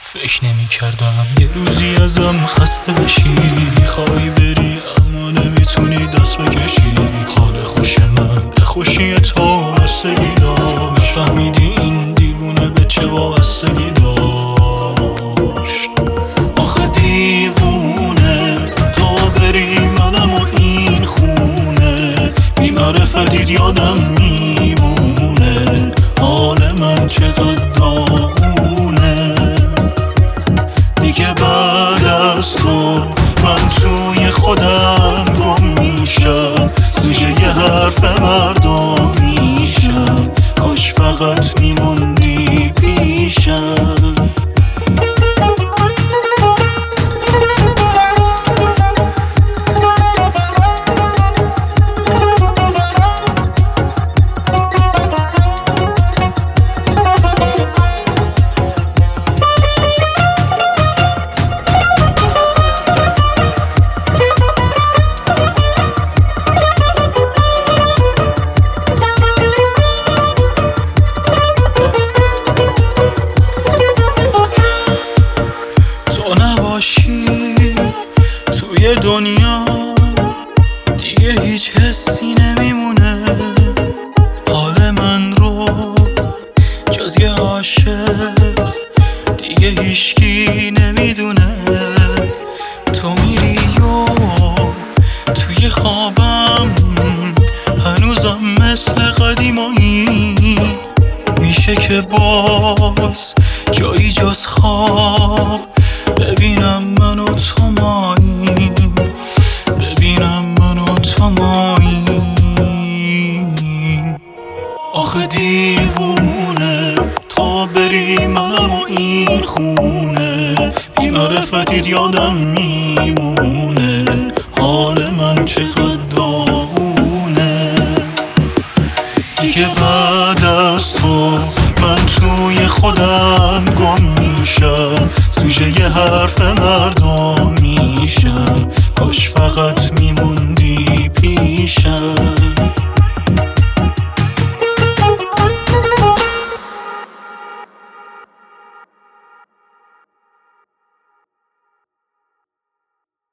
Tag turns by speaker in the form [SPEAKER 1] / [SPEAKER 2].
[SPEAKER 1] فکر نمی کردم یه روزی ازم خسته بشی، میخوای بری اما نمیتونی دست بکشی. حال خوش من به خوشی تو بستگی داشت، فهمیدی این دیوونه به چه وابستگی داشت. آخه دیوونه تا بری منم و این خونه، بی معرفتیت یادم میمونه حال من چقدر داغونه. دیگه بعد از تو من توی خودم گم میشم، زوجه یه حرف مردم میشم، کاش فقط میموندی پیشم. توی دنیا دیگه هیچ حسی نمیمونه، حال من رو جز یه عاشق دیگه هیچکی نمیدونه. تو میری و توی خوابم هنوزم مثل قدیمایی، میشه که باز جایی جز خواب ببینم من و تو مایی، ببینم من و تو مایی. آخه دیوونه تا بری منم و این خونه، بی معرفتیت یادم میمونه حال من چقدر داغونه. دیگه بعد از تو من توی خودم گم میشم، زوجه یه حرف مردم میشم، کاش فقط میموندی پیشم.